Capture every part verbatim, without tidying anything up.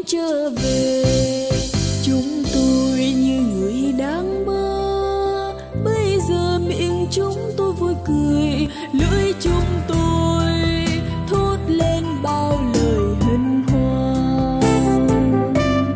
trở về. Chúng tôi như người đang mơ, bây giờ miệng chúng tôi vui cười, lưỡi chúng tôi thốt lên bao lời hân hoan.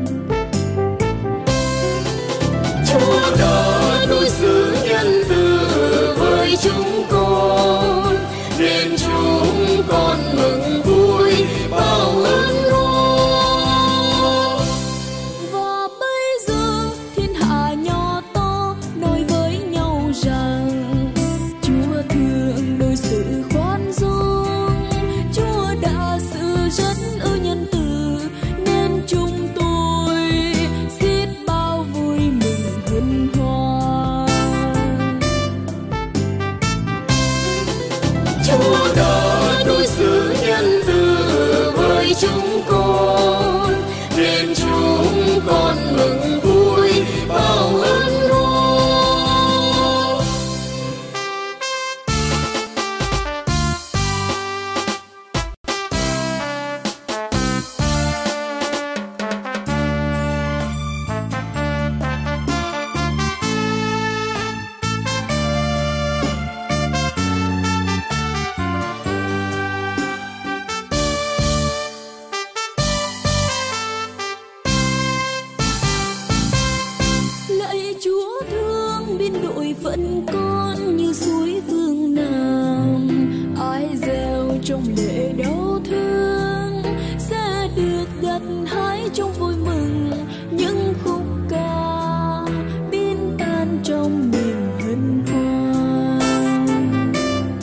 Chúa đã đối xử nhân từ với chúng con, nên chúng con mừng vui bao hân hoan. Và bây giờ thiên hạ nhỏ to nói với nhau rằng Chúa thương đối xử khoan dung, Chúa đã xử rất ưu nhân từ, nên chúng tôi xiết bao vui mừng hân hoan. Chúa đã đối xử nhân từ với chúng con, nên chúng con mừng vui bao hân hoan. Lạy Chúa thương biên đội phận con như suối phương Nam, ai gieo trong lệ đau thương sẽ được gặt hái trong vui mừng. Những khúc ca biến tan trong niềm hân hoan.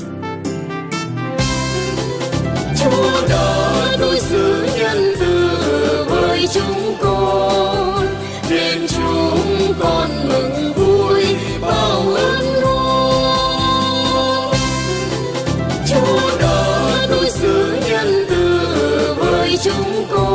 Chúa đã đối xử nhân từ với chúng con, nên chúng con mừng vui bao hân hoan. Chúa đã đối xử nhân từ với chúng con,